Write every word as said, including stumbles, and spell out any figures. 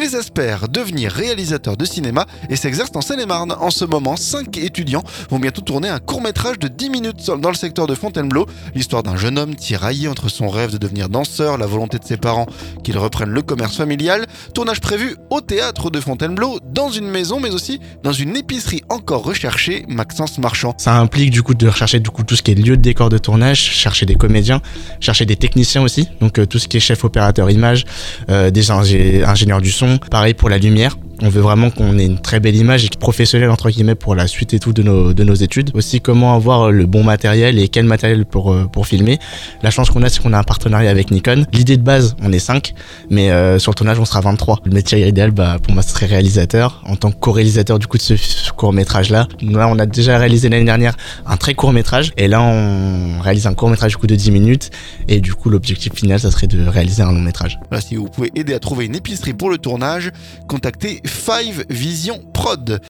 Ils espèrent devenir réalisateurs de cinéma et s'exercent en Seine-et-Marne. En ce moment, cinq étudiants vont bientôt tourner un court-métrage de dix minutes dans le secteur de Fontainebleau. L'histoire d'un jeune homme tiraillé entre son rêve de devenir danseur, la volonté de ses parents qu'il reprenne le commerce familial. Tournage prévu au théâtre de Fontainebleau, dans une maison, mais aussi dans une épicerie encore recherchée, Maxence Marchand. Ça implique du coup de rechercher du coup tout ce qui est lieu de décor de tournage, chercher des comédiens, chercher des techniciens aussi, donc euh, tout ce qui est chef opérateur image, euh, des ingé- ingénieurs du son, pareil pour la lumière. On veut vraiment qu'on ait une très belle image et professionnelle entre guillemets pour la suite et tout de nos, de nos études. Aussi comment avoir le bon matériel et quel matériel pour, pour filmer. La chance qu'on a, c'est qu'on a un partenariat avec Nikon. L'idée de base, on est cinq, mais euh, sur le tournage, on sera vingt-trois. Le métier idéal, bah, pour moi, ce serait réalisateur. En tant que co-réalisateur du coup de ce, ce court-métrage-là. Là, on a déjà réalisé l'année dernière un très court-métrage. Et là, on réalise un court-métrage du coup de dix minutes. Et du coup, l'objectif final, ça serait de réaliser un long-métrage. Voilà, si vous pouvez aider à trouver une épicerie pour le tournage, contactez Five Vision Prod.